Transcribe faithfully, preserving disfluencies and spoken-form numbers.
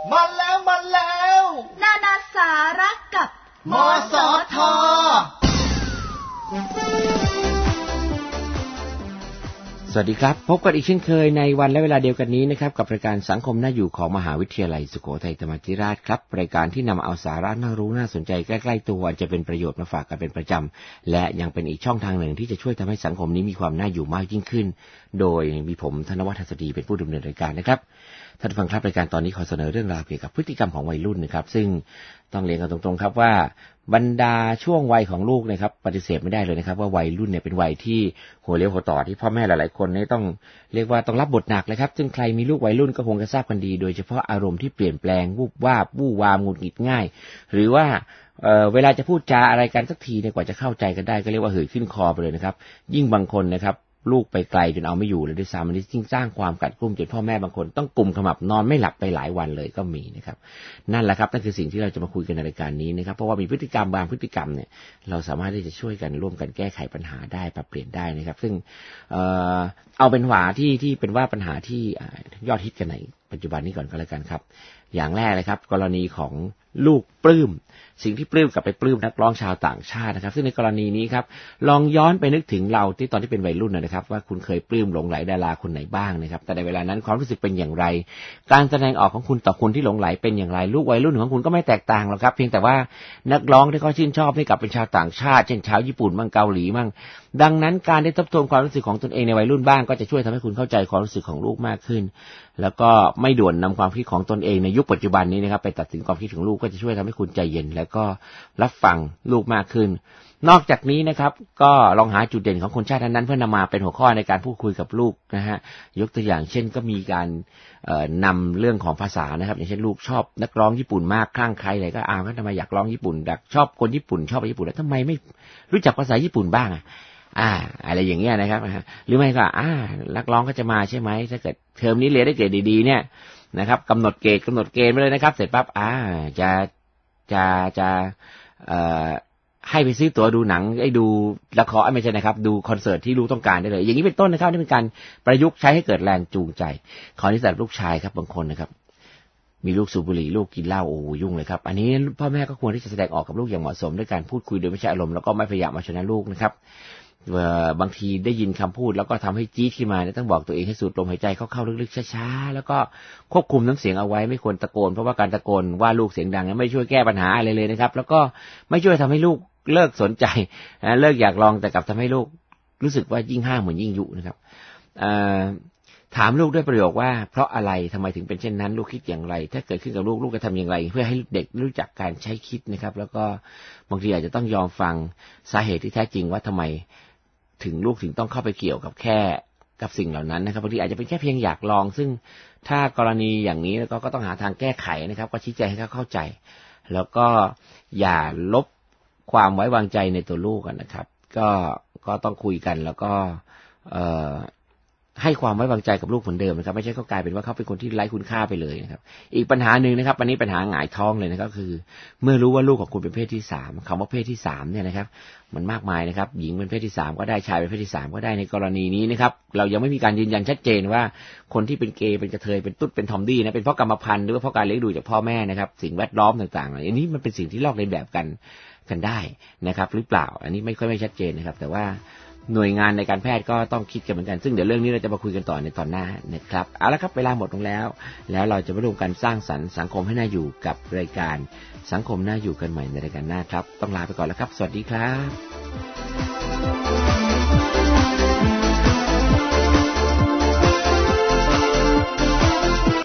มาแล้วมาแล้วนานาสาระกับมสทสวัสดีครับพบกันอีกเช่นเคยในวันและเวลาเดียวกันนี้นะครับกับรายการสังคมน่าอยู่ของมหาวิทยาลัยสุโขทัยธรรมาธิราชครับรายการที่นำเอาสาระน่ารู้น่าสนใจใกล้ๆตัวจะเป็นประโยชน์มาฝากกันเป็นประจำและยังเป็นอีกช่องทางหนึ่งที่จะช่วยทำให้สังคมนี้มีความน่าอยู่มากยิ่งขึ้นโดยมีผมธนวัฒน์ หัสดีเป็นผู้ดำเนินรายการนะครับท่านผู้ฟังครับรายการตอนนี้ขอเสนอเรื่องราวเกี่ยวกับพฤติกรรมของวัยรุ่นนะครับซึ่งต้องเรียนกันตรงๆครับว่าบรรดาช่วงวัยของลูกนะครับปฏิเสธไม่ได้เลยนะครับว่าวัยรุ่นเนี่ยเป็นวัยที่หัวเลี้ยวหัวต่อที่พ่อแม่หลายๆคนเนี่ยต้องเรียกว่าต้องรับบทหนักเลยครับซึ่งใครมีลูกวัยรุ่นก็คงจะทราบกันดีโดยเฉพาะอารมณ์ที่เปลี่ยนแปลงวูบวาบวู่วามหงุดหงิดง่ายหรือว่าเอ่อเวลาจะพูดจาอะไรกันสักทีเนี่ยกว่าจะเข้าใจกันได้ก็เรียกว่าหืดขึ้นคอไปเลยนะครับยิ่งบางคนนะครับลูกไปไกลจนเอาไม่อยู่เลยด้วยซ้ำมันยิ่งสร้างความกัดกรุ่มจนพ่อแม่บางคนต้องกุมขมับนอนไม่หลับไปหลายวันเลยก็มีนะครับนั่นแหละครับนั่นคือสิ่งที่เราจะมาคุยกันในรายการนี้นะครับเพราะว่ามีพฤติกรรมบางพฤติกรรมเนี่ยเราสามารถที่จะช่วยกันร่วมกันแก้ไขปัญหาได้ปรับเปลี่ยนได้นะครับซึ่งเอ่อเอาเป็นว่าที่ที่เป็นว่าปัญหาที่ยอดฮิตกันในปัจจุบันนี้ก่อนก็แล้วกันครับอย่างแรกเลยครับกรณีของลูกปลื้มสิ่งที่ปลื้มกับไปปลื้มนักร้องชาวต่างชาตินะครับซึ่งในกรณีนี้ครับลองย้อนไปนึกถึงเราที่ตอนที่เป็นวัยรุ่นนะครับว่าคุณเคยปลื้มหลงไหลดาราคนไหนบ้างนะครับแต่ในเวลานั้นความรู้สึกเป็นอย่างไรการแสดงออกของคุณต่อคนที่หลงไหลเป็นอย่างไรลูกวัยรุ่นของคุณก็ไม่แตกต่างหรอกครับเพียงแต่ว่านักร้องที่เขาชื่นชอบนี่กลับเป็นชาวต่างชาติเช่นชาวญี่ปุ่นมั่งเกาหลีมั่งดังนั้นการได้ทบทวนความรู้สึกของตนเองในวัยรุ่นบ้างก็จะช่วยทำให้คุณเข้าใจความรู้สึกของลูกมากขึ้นแล้วก็ไม่ด่วนนำความคิดของตนเองในยุคปัจจุบันนี้นะครับไปตัดสินความคิดของลูกก็จะช่วยทำให้คุณใจเย็นแล้วก็รับฟังลูกมากขึ้นนอกจากนี้นะครับก็ลองหาจุดเด่นของคนชาตินั้นๆเพื่อนำมาเป็นหัวข้อในการพูดคุยกับลูกนะฮะยกตัวอย่างเช่นก็มีการเอ่อนำเรื่องของภาษานะครับอย่างเช่นลูกชอบนักร้องญี่ปุ่นมากคลั่งไคล้อะไรก็อ้าวทำไมอยากร้องญี่ปุ่นดักชอบคนญี่ปุ่นชอบไปญี่ปุ่นแล้วทำไมไม่รู้จักภาษาญี่ปุ่นบ้างอ่ะอ่าอะไรอย่างเงี้ยนะครับหรือไม่ก็อ่านักร้องก็จะมาใช่ไหมถ้าเกิดเทอมนี้เรียนได้เกรดดีๆเนี่ยนะครับกำหนดเกรดกำหนดเกณฑ์ไปเลยนะครับเสร็จปั๊บอ่าจะจะจะเอ่อให้ไปซื้อตั๋วดูหนังไอ้ดูละครไม่ใช่นะครับดูคอนเสิร์ตที่ลูกต้องการได้เลยอย่างนี้เป็นต้นนะครับนี่เป็นการประยุกต์ใช้ให้เกิดแรงจูงใจขอที่สำหรับลูกชายครับบางคนนะครับมีลูกสูบบุหรี่ลูกกินเหล้าโอ้ยุ่งเลยครับอันนี้พ่อแม่ก็ควรที่จะแสดงออกกับลูกอย่างเหมาะสมด้วยการพูดคุยโดยไม่ใช่อารมณ์แล้วก็ไม่พยายามเอาชนะลูกนะครับบางทีได้ยินคำพูดแล้วก็ทำให้จี๊ดขึ้นมาเนี่ยต้องบอกตัวเองให้สูดลมหายใจเข้าๆลึกๆช้าๆแล้วก็ควบคุมน้ำเสียงเอาไว้ไม่ควรตะโกนเพราะว่าการตะโกนว่าลูกเสียงดังนั้นไม่ช่วยแก้ปัญหาอะไรเลยนะครับแล้วก็ไม่ช่วยทำให้ลูกเลิกสนใจนะเลิกอยากลองแต่กลับทำให้ลูกรู้สึกว่ายิ่งห้ามเหมือนยิ่งยุนะครับถามลูกด้วยประโยคว่าเพราะอะไรทำไมถึงเป็นเช่นนั้นลูกคิดอย่างไรถ้าเกิดขึ้นกับลูกลูกจะทำอย่างไรเพื่อให้เด็กรู้จักการใช้คิดนะครับแล้วก็บางทีอาจจะต้องยอมฟังสาเหตุที่แท้จริงว่าทำไมถึงลูกถึงต้องเข้าไปเกี่ยวกับแค่กับสิ่งเหล่านั้นนะครับบางทีอาจจะเป็นแค่เพียงอยากลองซึ่งถ้ากรณีอย่างนี้แล้วก็ก็ต้องหาทางแก้ไขนะครับก็ชี้แจงให้เขาเข้าใจแล้วก็อย่าลบความไว้วางใจในตัวลูกกันนะครับก็ก็ต้องคุยกันแล้วก็เอ่อให้ความไว้วางใจกับลูกเหมือนเดิมนะครับไม่ใช่เขากลายเป็นว่าเขาเป็นคนที่ไร้คุณค่าไปเลยนะครับอีกปัญหาหนึ่งนะครับอันนี้ปัญหาหงายท้องเลยนะครับคือเมื่อรู้ว่าลูกของคุณเป็นเพศที่สามคำว่าเพศที่สามเนี่ยนะครับมันมากมายนะครับหญิงเป็นเพศที่สามก็ได้ชายเป็นเพศที่สามก็ได้ในกรณีนี้นะครับเรายังไม่มีการยืนยันชัดเจนว่าคนที่เป็นเกย์เป็นกระเทยเป็นตุ๊ดเป็นทอมดี้นะเป็นเพราะกรรมพันธุ์หรือว่าเพราะการเลี้ยงดูจากพ่อแม่นะครับสิ่งแวดล้อมต่างๆอันนี้มันเป็นสิ่งที่ลอกเลียนแบบกันกันได้นะครับหรือเปล่าอันนี้ไม่ค่อยไม่ชัดเจนนะครับแต่ว่าหน่วยงานในการแพทย์ก็ต้องคิดกันเหมือนกันซึ่งเดี๋ยวเรื่องนี้เราจะมาคุยกันต่อในตอนหน้านะครับเอาละครับเวลาหมดลงแล้วแล้วเราจะมาร่วมกันสร้างสรรค์สังคมให้น่าอยู่กับรายการสังคมน่าอยู่กันใหม่ในรายการหน้าครับต้องลาไปก่อนแล้วครับสวัสดีครับ